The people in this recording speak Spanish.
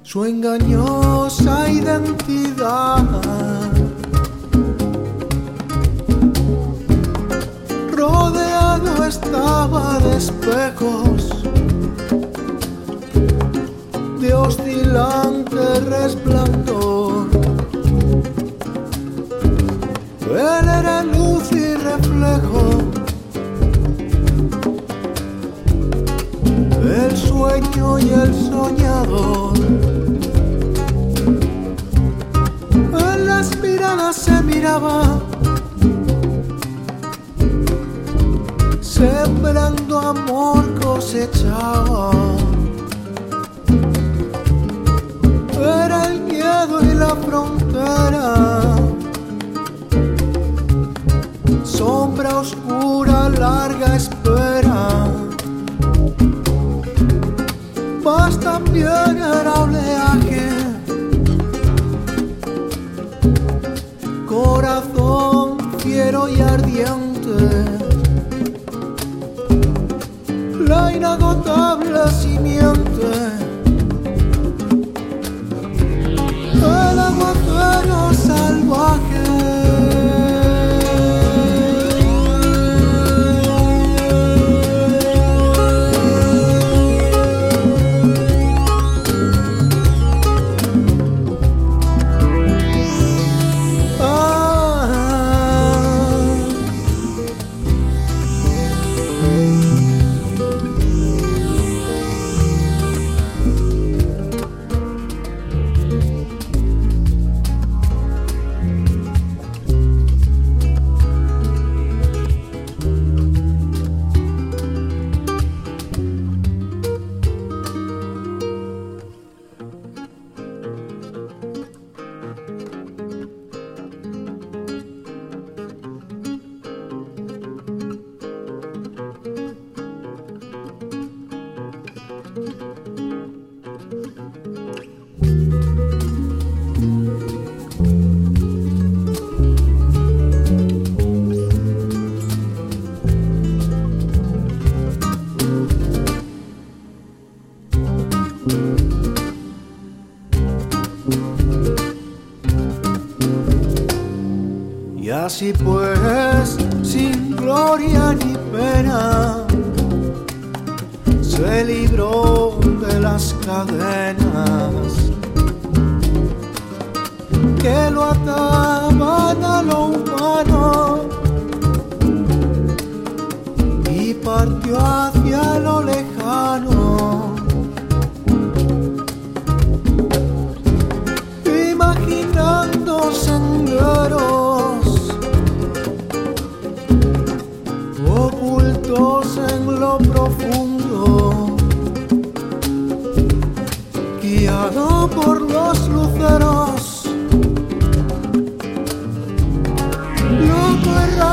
su engañosa identidad. Rodeado estaba de espejos, de oscilante resplandor. Él era luz y reflejo, el sueño y el soñador. En las miradas se miraba, sembrando amor cosechaba. Era el miedo y la frontera, sombra oscura, larga espera. Paz también era oleaje, corazón fiero y ardiente, la inagotable simiente, el aguacero salvaje. Y así pues, sin gloria ni pena, se libró de las cadenas que lo ataban a lo humano y partió hacia lo lejano, imaginando senderos ocultos en lo profundo, guiado por los luceros, loco errante.